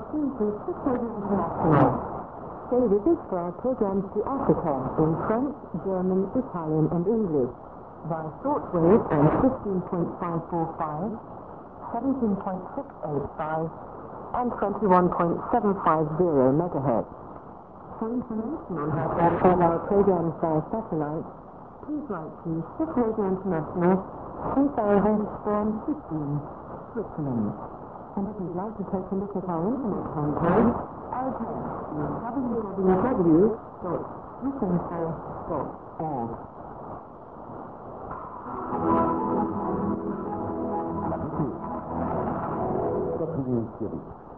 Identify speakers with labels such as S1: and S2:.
S1: listening to Swiss Radio International. Stay with us for our programs to Africa in French, German, Italian and English via shortwave on 15.545, 17.685 and 21.750 megahertz. For information on how to access our programs via satellite, please write to Swiss Radio International, 3000 Storm 15, Switzerland. And if you'd like to take a look at our internet homepage, our address is www.swissinfo.org.
S2: City.